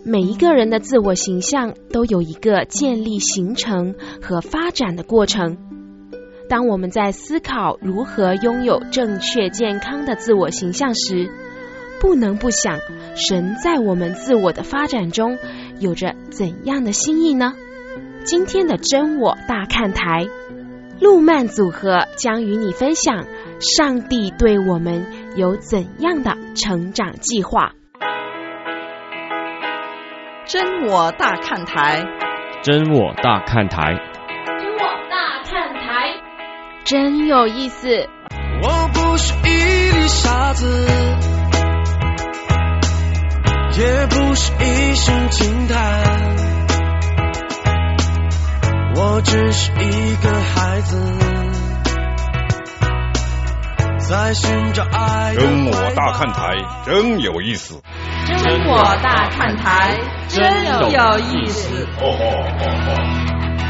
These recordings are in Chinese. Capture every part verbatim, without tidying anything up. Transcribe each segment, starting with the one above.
每一个人的自我形象都有一个建立、形成和发展的过程。当我们在思考如何拥有正确健康的自我形象时，不能不想神在我们自我的发展中有着怎样的心意呢？今天的真我大看台，路曼组合将与你分享上帝对我们有怎样的成长计划。 真我大看台， 真我大看台， 真我大看台，真有意思。 我不是一粒沙子，也不是一声惊叹，我只是一个孩子，在寻找爱。 真我大看台，真有意思。 真我大看台，真有意思。 哦吼哦吼。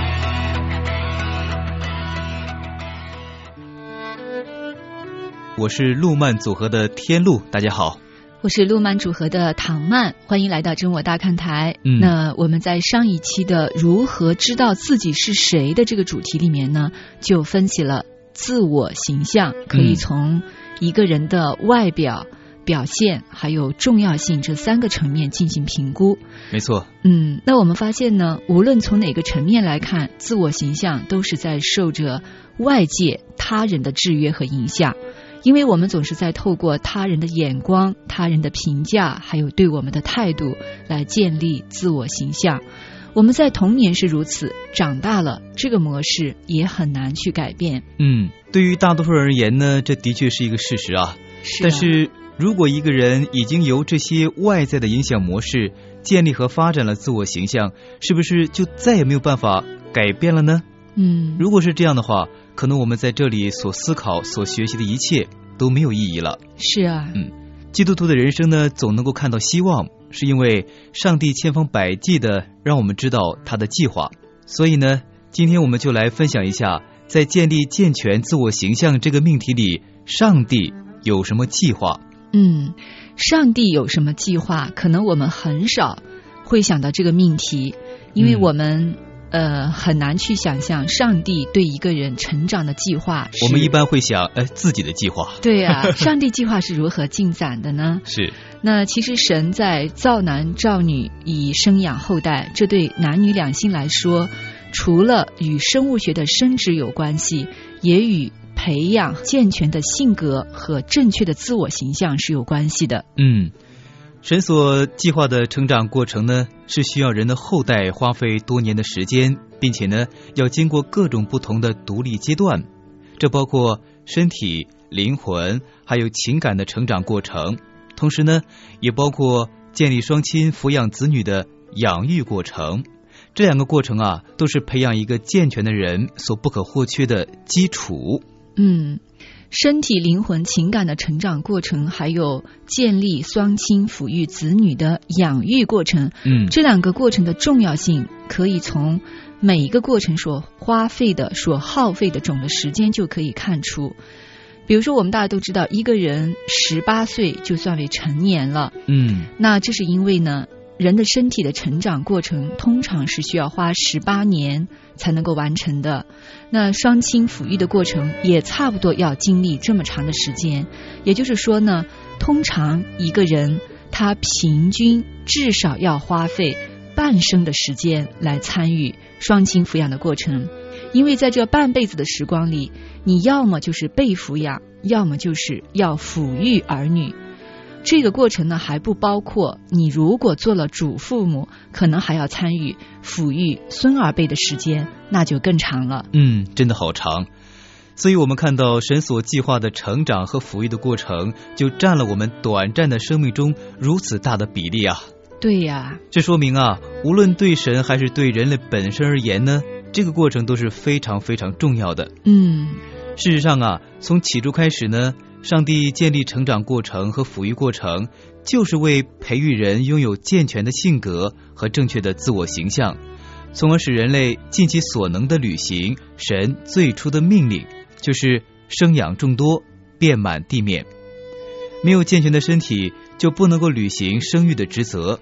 我是路曼组合的天路，大家好。 我是路曼组合的唐曼，欢迎来到真我大看台。嗯，那我们在上一期的如何知道自己是谁的这个主题里面呢，就分析了自我形象可以从一个人的外表、表现还有重要性这三个层面进行评估。 没错。 嗯，那我们发现呢，无论从哪个层面来看，自我形象都是在受着外界他人的制约和影响。因为我们总是在透过他人的眼光、他人的评价还有对我们的态度来建立自我形象。我们在童年是如此，长大了这个模式也很难去改变。 嗯，对于大多数人而言呢，这的确是一个事实啊。 是啊。 但是如果一个人已经由这些外在的影响模式建立和发展了自我形象，是不是就再也没有办法改变了呢？ 嗯， 如果是这样的话，可能我们在这里所思考、所学习的一切都没有意义了。 是啊。 嗯，基督徒的人生呢，总能够看到希望，是因为上帝千方百计的让我们知道他的计划。所以呢，今天我们就来分享一下，在建立健全自我形象这个命题里，上帝有什么计划。 嗯，上帝有什么计划，可能我们很少会想到这个命题，因为我们、嗯、呃很难去想象上帝对一个人成长的计划。 我们一般会想呃自己的计划。 对啊，上帝计划是如何进展的呢？ 是。 那其实神在造男造女以生养后代，这对男女两性来说，除了与生物学的生殖有关系，也与培养健全的性格和正确的自我形象是有关系的。 嗯，神所计划的成长过程呢，是需要人的后代花费多年的时间，并且呢，要经过各种不同的独立阶段，这包括身体、灵魂还有情感的成长过程，同时呢，也包括建立双亲、抚养子女的养育过程。这两个过程啊，都是培养一个健全的人所不可或缺的基础。 嗯，身体、灵魂、情感的成长过程，还有建立双亲、抚育子女的养育过程， 嗯， 这两个过程的重要性，可以从每一个过程所花费的、所耗费的总的时间就可以看出。比如说，我们大家都知道，一个人十八岁就算为成年了， 嗯， 那这是因为呢，人的身体的成长过程通常是需要花十八年才能够完成的。那双亲抚育的过程也差不多要经历这么长的时间。也就是说呢，通常一个人他平均至少要花费半生的时间来参与双亲抚养的过程。因为在这半辈子的时光里，你要么就是被抚养，要么就是要抚育儿女。这个过程呢，还不包括你如果做了主父母，可能还要参与抚育孙儿辈的时间，那就更长了。 嗯，真的好长。所以我们看到神所计划的成长和抚育的过程，就占了我们短暂的生命中如此大的比例啊。 对呀， 这说明啊，无论对神还是对人类本身而言呢，这个过程都是非常非常重要的。 嗯， 事实上啊，从起初开始呢，上帝建立成长过程和抚育过程，就是为培育人拥有健全的性格和正确的自我形象，从而使人类尽其所能的履行神最初的命令，就是生养众多，遍满地面。没有健全的身体，就不能够履行生育的职责。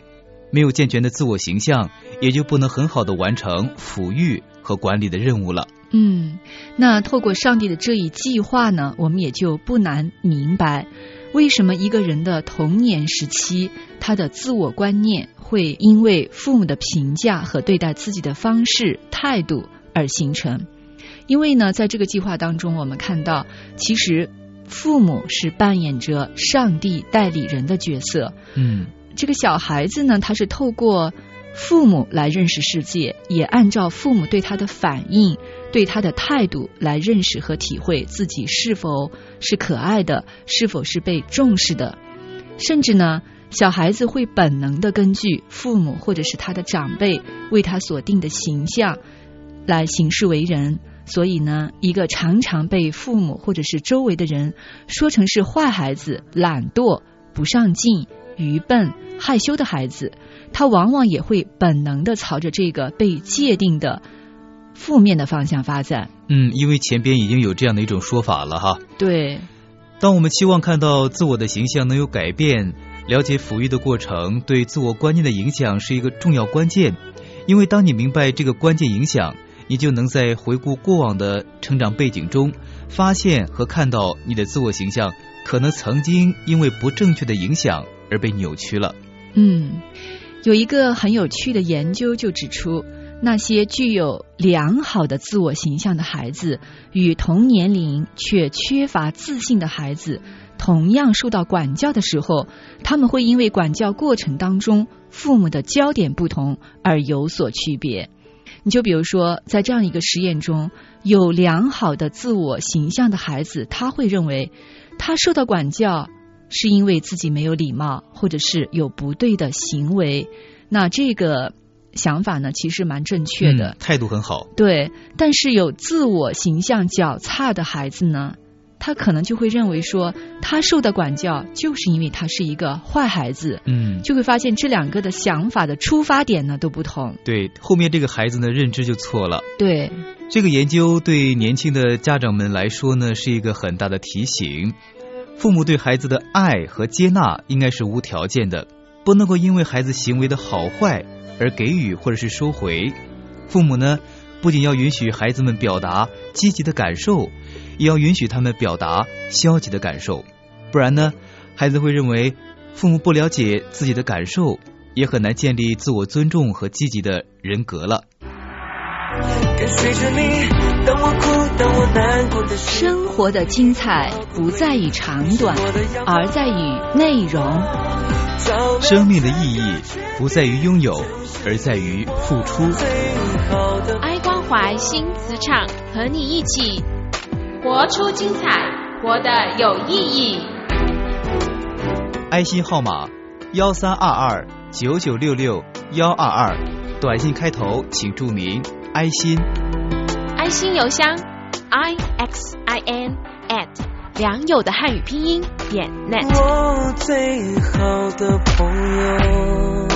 没有健全的自我形象，也就不能很好的完成抚育和管理的任务了。 嗯，那透过上帝的这一计划呢，我们也就不难明白，为什么一个人的童年时期，他的自我观念会因为父母的评价和对待自己的方式、态度而形成。因为呢，在这个计划当中，我们看到，其实父母是扮演着上帝代理人的角色。 嗯， 这个小孩子呢，他是透过父母来认识世界，也按照父母对他的反应、对他的态度来认识和体会自己是否是可爱的，是否是被重视的。甚至呢，小孩子会本能的根据父母或者是他的长辈为他所定的形象来行事为人。所以呢，一个常常被父母或者是周围的人说成是坏孩子、懒惰、不上进、愚笨、害羞的孩子，他往往也会本能的朝着这个被界定的负面的方向发展。 嗯，因为前边已经有这样的一种说法了哈。 对， 当我们期望看到自我的形象能有改变，了解抚育的过程对自我观念的影响是一个重要关键。因为当你明白这个关键影响，你就能在回顾过往的成长背景中，发现和看到你的自我形象可能曾经因为不正确的影响而被扭曲了。 嗯，有一个很有趣的研究就指出，那些具有良好的自我形象的孩子与同年龄却缺乏自信的孩子同样受到管教的时候，他们会因为管教过程当中父母的焦点不同而有所区别。你就比如说，在这样一个实验中，有良好的自我形象的孩子，他会认为他受到管教是因为自己没有礼貌，或者是有不对的行为。那这个想法呢，其实蛮正确的、 嗯、态度很好。 对，但是有自我形象较差的孩子呢，他可能就会认为说，他受到管教就是因为他是一个坏孩子。 嗯， 就会发现这两个的想法的出发点呢都不同。 对，后面这个孩子呢认知就错了。 对， 这个研究对年轻的家长们来说呢是一个很大的提醒。父母对孩子的爱和接纳应该是无条件的，不能够因为孩子行为的好坏而给予或者是收回。父母呢不仅要允许孩子们表达积极的感受，也要允许他们表达消极的感受，不然呢，孩子会认为父母不了解自己的感受，也很难建立自我尊重和积极的人格了。 跟随着你，当我哭，当我难过的时候， 生活的精彩不在于长短，而在于内容。 生命的意义不在于拥有，而在于付出。 爱关怀新磁场，和你一起活出精彩，活得有意义。 爱心号码幺三二二九九六六幺二二，短信开头请注明爱心。 爱心邮箱 i x i n at 良友的汉语拼音点 net。 我最好的朋友。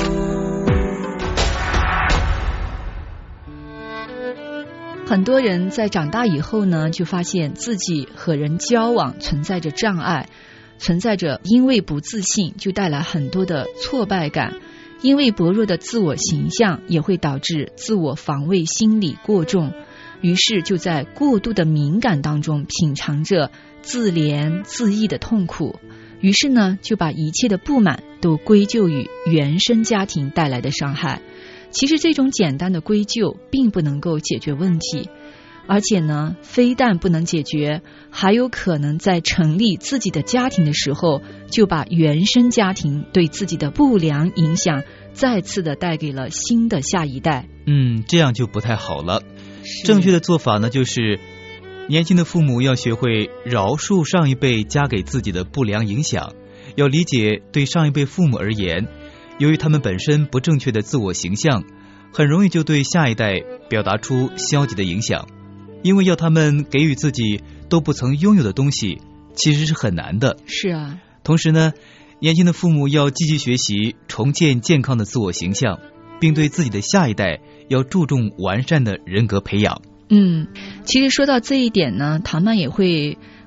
很多人在长大以后呢，就发现自己和人交往存在着障碍，存在着因为不自信就带来很多的挫败感，因为薄弱的自我形象也会导致自我防卫心理过重，于是就在过度的敏感当中品尝着自怜自艾的痛苦，于是呢就把一切的不满都归咎于原生家庭带来的伤害。其实这种简单的归咎并不能够解决问题，而且呢，非但不能解决，还有可能在成立自己的家庭的时候，就把原生家庭对自己的不良影响再次的带给了新的下一代。 嗯，这样就不太好了。正确的做法呢，就是年轻的父母要学会饶恕上一辈加给自己的不良影响，要理解对上一辈父母而言，由于他们本身不正确的自我形象，很容易就对下一代表达出消极的影响。因为要他们给予自己都不曾拥有的东西，其实是很难的。 是啊。 同时呢，年轻的父母要积极学习重建健康的自我形象，并对自己的下一代要注重完善的人格培养。 嗯，其实说到这一点呢，唐曼也会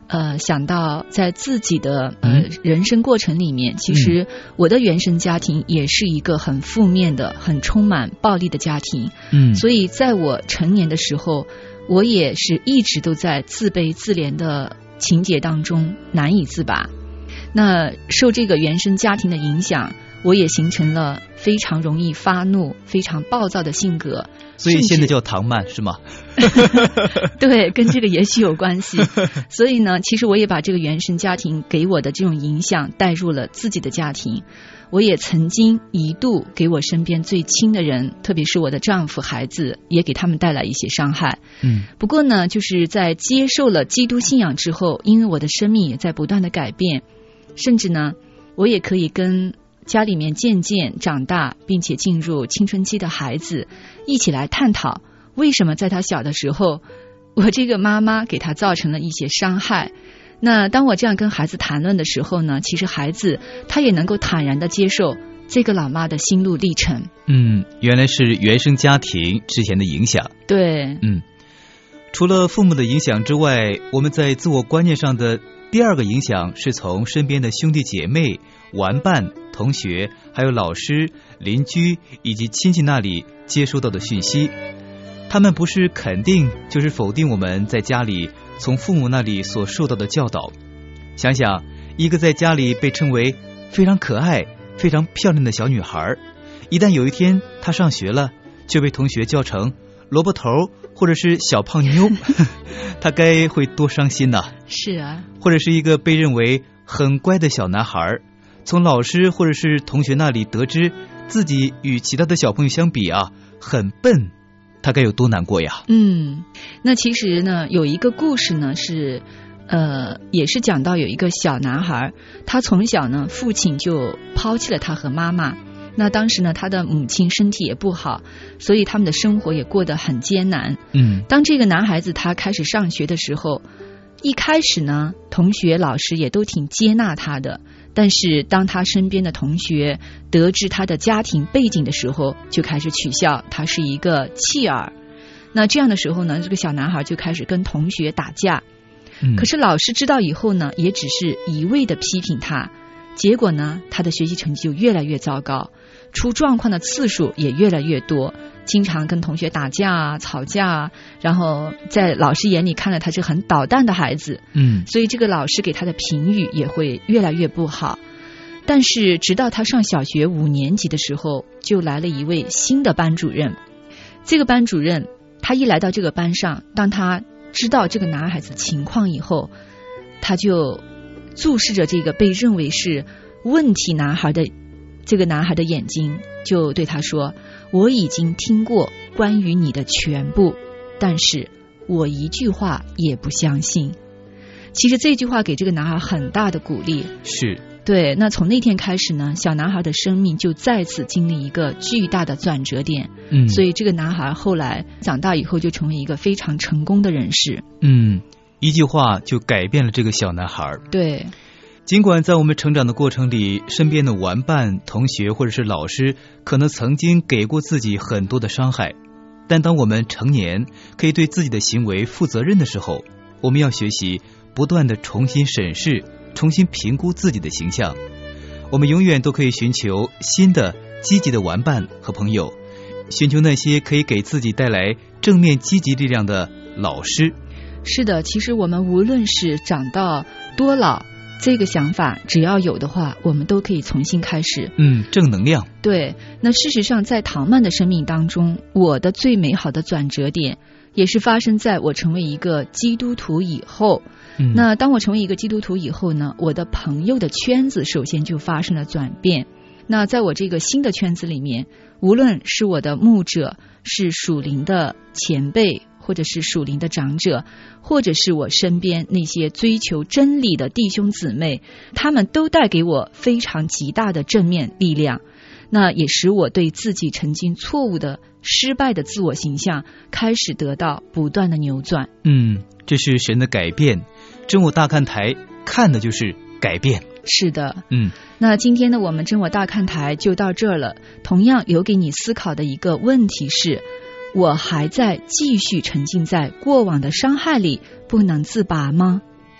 呃想到在自己的呃人生过程里面，其实我的原生家庭也是一个很负面的、很充满暴力的家庭。 嗯， 所以在我成年的时候，我也是一直都在自卑自怜的情节当中难以自拔。那受这个原生家庭的影响，我也形成了非常容易发怒、非常暴躁的性格。 所以现在叫唐曼是吗？ 对，跟这个也许有关系。所以呢，其实我也把这个原生家庭给我的这种影响带入了自己的家庭。我也曾经一度给我身边最亲的人，特别是我的丈夫、孩子，也给他们带来一些伤害。 嗯， 不过呢，就是在接受了基督信仰之后，因为我的生命也在不断的改变，甚至呢，我也可以跟家里面渐渐长大并且进入青春期的孩子一起来探讨，为什么在他小的时候，我这个妈妈给他造成了一些伤害。那当我这样跟孩子谈论的时候呢，其实孩子他也能够坦然地接受这个老妈的心路历程。 嗯，原来是原生家庭之前的影响。 对， 嗯，除了父母的影响之外，我们在自我观念上的第二个影响是从身边的兄弟姐妹、玩伴、同学，还有老师、邻居以及亲戚那里接收到的讯息。他们不是肯定就是否定我们在家里从父母那里所受到的教导。想想一个在家里被称为非常可爱、非常漂亮的小女孩，一旦有一天她上学了，却被同学叫成萝卜头或者是小胖妞，她该会多伤心呢？ 是啊。 或者是一个被认为很乖的小男孩，从老师或者是同学那里得知自己与其他的小朋友相比啊很笨，他该有多难过呀？ 嗯，那其实呢，有一个故事呢是，呃，也是讲到有一个小男孩，他从小呢，父亲就抛弃了他和妈妈。那当时呢，他的母亲身体也不好，所以他们的生活也过得很艰难。 嗯， 当这个男孩子他开始上学的时候，一开始呢，同学老师也都挺接纳他的。但是当他身边的同学得知他的家庭背景的时候，就开始取笑他是一个弃儿。那这样的时候呢，这个小男孩就开始跟同学打架。 嗯， 可是老师知道以后呢，也只是一味的批评他。结果呢，他的学习成绩就越来越糟糕，出状况的次数也越来越多，经常跟同学打架啊、吵架啊，然后在老师眼里看来他是很捣蛋的孩子。 嗯， 所以这个老师给他的评语也会越来越不好。但是直到他上小学五年级的时候，就来了一位新的班主任。这个班主任他一来到这个班上，当他知道这个男孩子情况以后，他就注视着这个被认为是问题男孩的这个男孩的眼睛，就对他说，我已经听过关于你的全部，但是我一句话也不相信。其实这句话给这个男孩很大的鼓励。 是。 对，那从那天开始呢，小男孩的生命就再次经历一个巨大的转折点。 嗯， 所以这个男孩后来长大以后就成为一个非常成功的人士。 嗯，一句话就改变了这个小男孩。 对， 尽管在我们成长的过程里，身边的玩伴、同学或者是老师可能曾经给过自己很多的伤害，但当我们成年，可以对自己的行为负责任的时候，我们要学习不断的重新审视、重新评估自己的形象。我们永远都可以寻求新的积极的玩伴和朋友，寻求那些可以给自己带来正面积极力量的老师。 是的，其实我们无论是长到多老，这个想法只要有的话，我们都可以重新开始。 嗯，正能量。 对，那事实上在唐曼的生命当中，我的最美好的转折点也是发生在我成为一个基督徒以后。 嗯， 那当我成为一个基督徒以后呢，我的朋友的圈子首先就发生了转变。那在我这个新的圈子里面，无论是我的牧者，是属灵的前辈，或者是属灵的长者，或者是我身边那些追求真理的弟兄姊妹，他们都带给我非常极大的正面力量。那也使我对自己曾经错误的失败的自我形象开始得到不断的扭转。 嗯，这是神的改变。真我大看台看的就是改变。 是的。 嗯， 那今天的我们真我大看台就到这儿了。同样有给你思考的一个问题是，我还在继续沉浸在过往的伤害里不能自拔吗？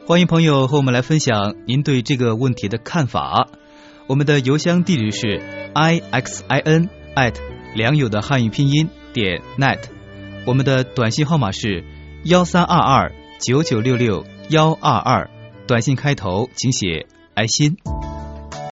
欢迎朋友和我们来分享您对这个问题的看法。我们的邮箱地址是 i x i n at 良友的汉语拼音点 net， 我们的短信号码是幺三二二九九六六幺二二，短信开头请写爱心。